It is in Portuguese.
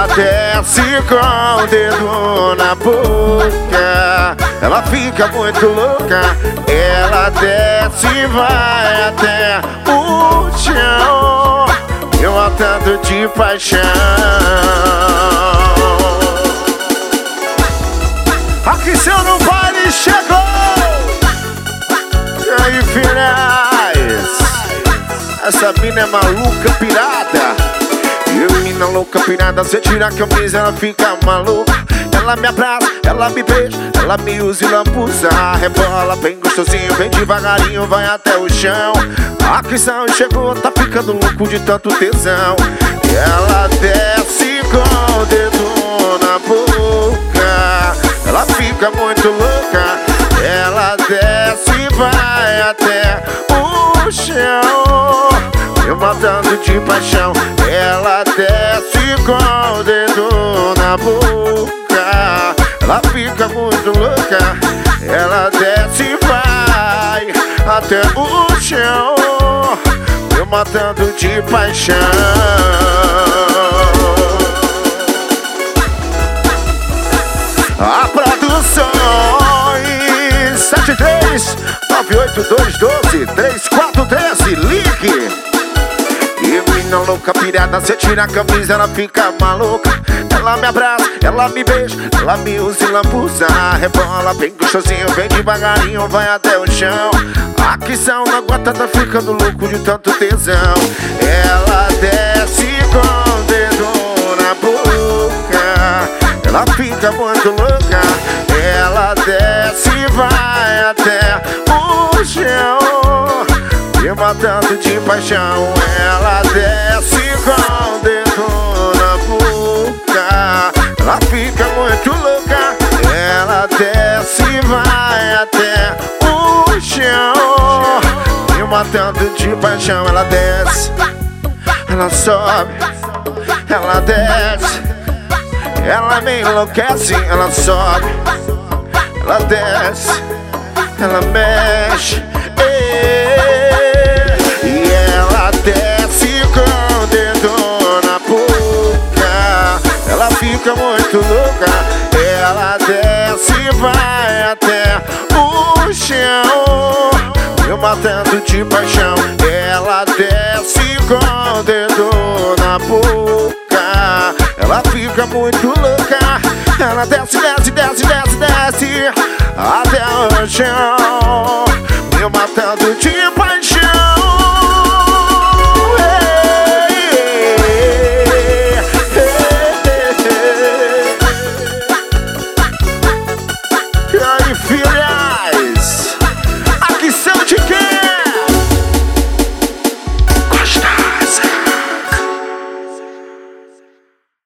Ela desce com o dedo na boca. Ela fica muito louca. Ela desce e vai até o chão, eu matando de paixão. Aqui seu no baile chegou. E aí, finais? Essa mina é maluca, pirada. E mina louca, pirada, cê tira a camisa, ela fica maluca. Ela me abraça, ela me beija, ela me usa e lambuza. Rebola bem gostosinho, bem devagarinho, vai até o chão. A Cristão chegou, tá ficando louco de tanto tesão. E ela desce com o dedo na boca. Ela fica muito louca. Ela desce e vai até o chão, eu matando de paixão. Ela desce com o dedo na boca. Ela fica muito louca. Ela desce e vai até o chão, eu matando de paixão. A Produções 73-98212-3413, ligue. E mina louca, pirada, cê tira a camisa, ela fica maluca. Ela me abraça, ela me beija, ela me usa e lambuza. Rebola bem gostosinho, bem devagarinho, vai até o chão. A Cristão não aguenta, tá ficando louco de tanto tesão. Ela desce com o dedo na boca. Ela fica muito louca. Ela desce e vai até o chão, me matando de paixão. Ela desce com o dedo na boca. Ela fica muito louca. Ela desce e vai até o chão, me matando de paixão. Ela desce, ela sobe, ela desce, ela me enlouquece. Ela sobe, ela desce, ela mexe, e ela desce com o dedo na boca. Ela fica muito louca. Ela desce e vai até o chão, eu matando de paixão. Ela desce com o dedo na boca. Ela fica muito louca. Ela desce, desce, desce, desce, desce até o chão, eu matando de paixão.